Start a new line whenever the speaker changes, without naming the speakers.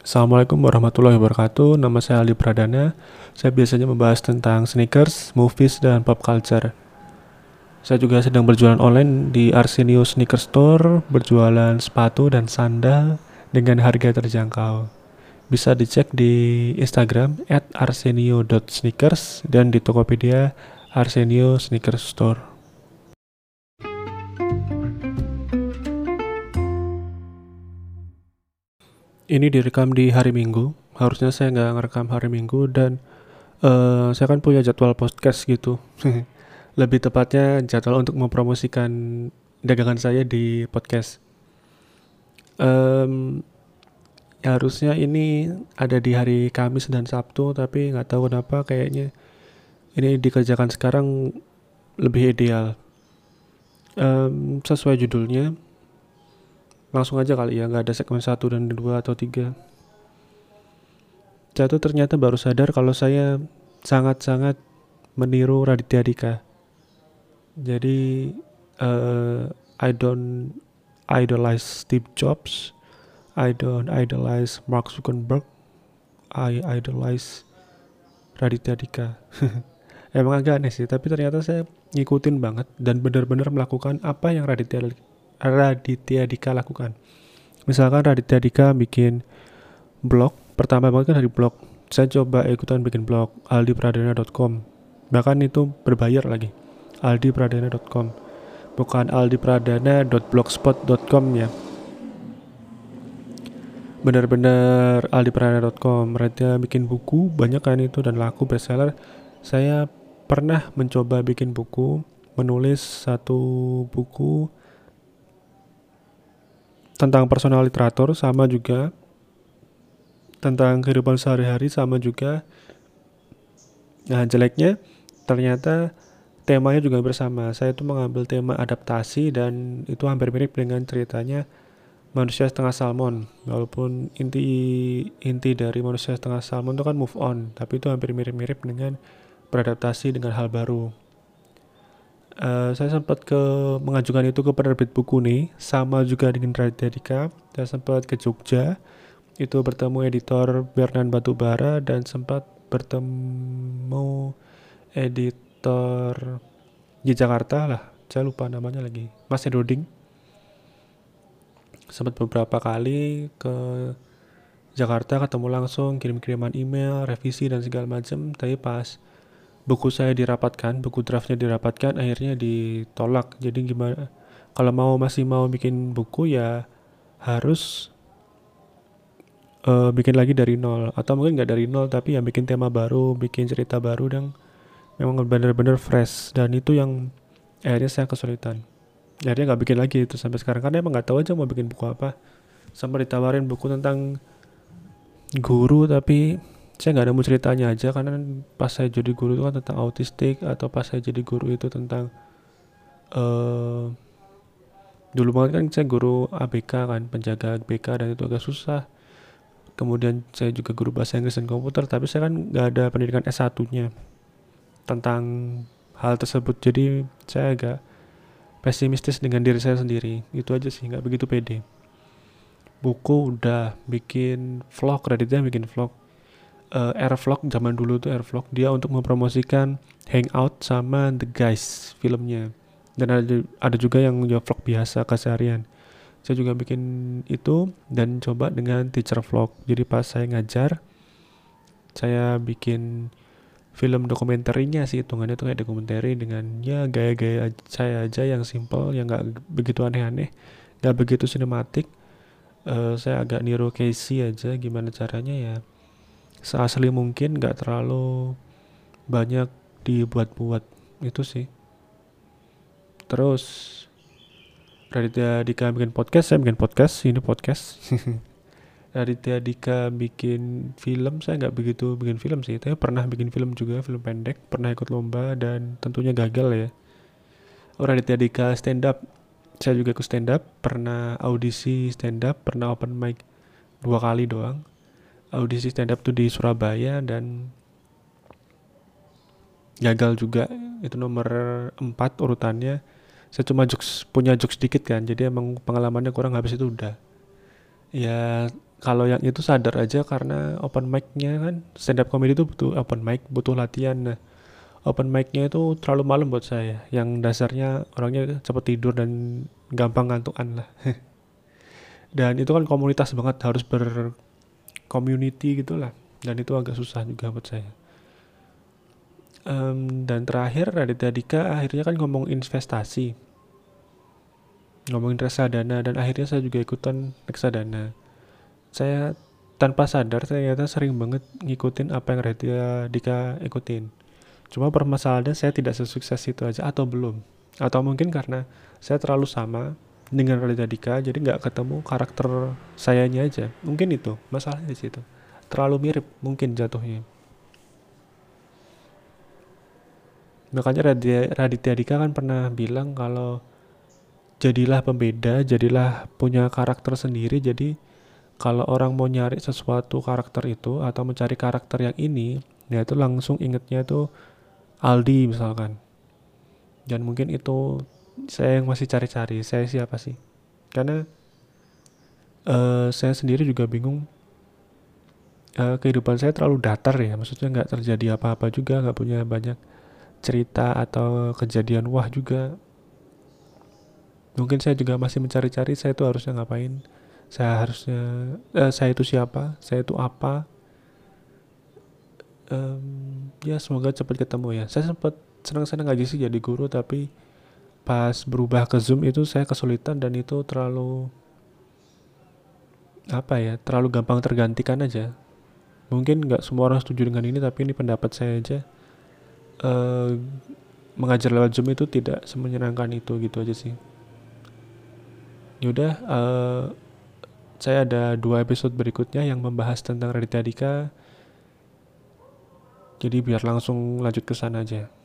Assalamualaikum warahmatullahi wabarakatuh. Nama saya Aldi Pradana. Saya biasanya membahas tentang sneakers, movies, dan pop culture. Saya juga sedang berjualan online di Arsenio Sneaker Store, berjualan sepatu dan sandal dengan harga terjangkau. Bisa dicek di Instagram @arsenio.sneakers dan di Tokopedia Arsenio Sneaker Store. Ini direkam di hari Minggu. Harusnya saya nggak ngerekam hari Minggu dan saya kan punya jadwal podcast gitu. Lebih tepatnya jadwal untuk mempromosikan dagangan saya di podcast. Em, Harusnya ini ada di hari Kamis dan Sabtu, tapi nggak tahu kenapa kayaknya ini dikerjakan sekarang lebih ideal. Sesuai judulnya, langsung aja kali ya, nggak ada segmen 1 dan 2 atau 3. Saya tuh ternyata baru sadar kalau saya sangat-sangat meniru Raditya Dika. Jadi I don't idolize Steve Jobs, I don't idolize Mark Zuckerberg, I idolize Raditya Dika. Emang agak aneh sih, tapi ternyata saya ngikutin banget dan benar-benar melakukan apa yang Raditya Dika lakukan. Misalkan Raditya Dika bikin blog, pertama banget kan dari blog. Saya coba ikutan bikin blog aldipradana.com. Bahkan itu berbayar lagi. aldipradana.com. Bukan aldipradana.blogspot.com ya. Benar-benar aldipradana.com. Mereka bikin buku, banyak kan itu dan laku bestseller. Saya pernah mencoba bikin buku, menulis satu buku tentang personal literatur, sama juga tentang kehidupan sehari-hari, sama juga. Nah, jeleknya ternyata temanya juga bersama. Saya itu mengambil tema adaptasi dan itu hampir mirip dengan ceritanya Manusia Setengah Salmon. Walaupun inti dari Manusia Setengah Salmon itu kan move on, tapi itu hampir mirip-mirip dengan beradaptasi dengan hal baru. Saya sempat mengajukan itu ke penerbit buku nih, sama juga dengan Raditya Dika. Saya sempat ke Jogja, itu bertemu editor Bernan Batubara dan sempat bertemu editor di Jakarta lah, saya lupa namanya lagi, Mas Edoding. Sempat beberapa kali ke Jakarta, ketemu langsung, kirim-kiriman email, revisi dan segala macam. Tapi pas buku saya dirapatkan, buku draftnya dirapatkan, akhirnya ditolak. Jadi gimana? Kalau masih mau bikin buku ya harus bikin lagi dari nol, atau mungkin nggak dari nol tapi yang bikin tema baru, bikin cerita baru dan memang benar-benar fresh. Dan itu yang akhirnya saya kesulitan. Akhirnya nggak bikin lagi itu sampai sekarang karena emang nggak tahu aja mau bikin buku apa. Sampai ditawarin buku tentang guru tapi saya nggak nemu ceritanya aja, karena pas saya jadi guru itu kan tentang autistik, atau pas saya jadi guru itu tentang dulu banget kan saya guru ABK kan, penjaga ABK, dan itu agak susah. Kemudian saya juga guru bahasa Inggris dan komputer, tapi saya kan nggak ada pendidikan S1-nya tentang hal tersebut. Jadi saya agak pesimistis dengan diri saya sendiri. Itu aja sih, nggak begitu pede. Buku udah, bikin vlog, Raditya bikin vlog. Airvlog, zaman dulu tuh Airvlog, dia untuk mempromosikan Hangout sama The Guys filmnya. Dan ada juga yang vlog biasa keseharian. Saya juga bikin itu dan coba dengan teacher vlog. Jadi pas saya ngajar, saya bikin film dokumenterinya sih, hitungannya tuh kayak dokumentari dengan ya gaya-gaya saya aja yang simple, yang nggak begitu aneh-aneh, nggak begitu sinematik. Saya agak niru Casey aja, gimana caranya ya seasli mungkin, nggak terlalu banyak dibuat-buat. Itu sih. Terus Raditya Dika bikin podcast, saya bikin podcast, ini podcast. Raditya Dika bikin film, saya nggak begitu bikin film sih, tapi pernah bikin film juga, film pendek, pernah ikut lomba dan tentunya gagal ya. Raditya Dika stand up, saya juga ikut stand up, pernah audisi stand up, pernah open mic 2 kali doang. Audisi stand up tuh di Surabaya dan gagal juga, itu nomor 4 urutannya. Saya cuma punya jokes sedikit kan, jadi emang pengalamannya kurang, habis itu udah. Ya Kalau yang itu sadar aja karena open mic-nya kan, stand up comedy itu butuh open mic, butuh latihan. Nah, open mic-nya itu terlalu malam buat saya, yang dasarnya orangnya cepet tidur dan gampang ngantukan lah. Dan itu kan komunitas banget, harus bercommunity gitulah, dan itu agak susah juga buat saya. Dan terakhir Raditya Dika akhirnya kan ngomong investasi, ngomongin reksadana, dan akhirnya saya juga ikutan reksadana. Saya tanpa sadar ternyata sering banget ngikutin apa yang Raditya Dika ikutin. Cuma permasalahannya saya tidak sesukses itu aja, atau belum. Atau mungkin karena saya terlalu sama dengan Raditya Dika, jadi nggak ketemu karakter sayanya aja. Mungkin itu masalahnya di situ. Terlalu mirip mungkin jatuhnya. Makanya Raditya Dika kan pernah bilang kalau jadilah pembeda, jadilah punya karakter sendiri. Jadi kalau orang mau nyari sesuatu karakter itu atau mencari karakter yang ini, ya itu langsung ingetnya tuh Aldi misalkan. Dan mungkin itu saya yang masih cari-cari, saya siapa sih? Karena saya sendiri juga bingung. Kehidupan saya terlalu datar ya, maksudnya nggak terjadi apa-apa juga, nggak punya banyak cerita atau kejadian wah juga. Mungkin saya juga masih mencari-cari saya itu harusnya ngapain, saya harusnya saya itu siapa, saya itu apa. Ya semoga cepat ketemu ya. Saya sempat senang-senang aja sih jadi guru, tapi pas berubah ke Zoom itu saya kesulitan, dan itu terlalu apa ya, terlalu gampang tergantikan aja. Mungkin nggak semua orang setuju dengan ini, tapi ini pendapat saya aja. eh Mengajar lewat Zoom itu tidak semenyenangkan itu, gitu aja sih. Yaudah, saya ada 2 episode berikutnya yang membahas tentang Raditya Dika, jadi biar langsung lanjut ke sana aja.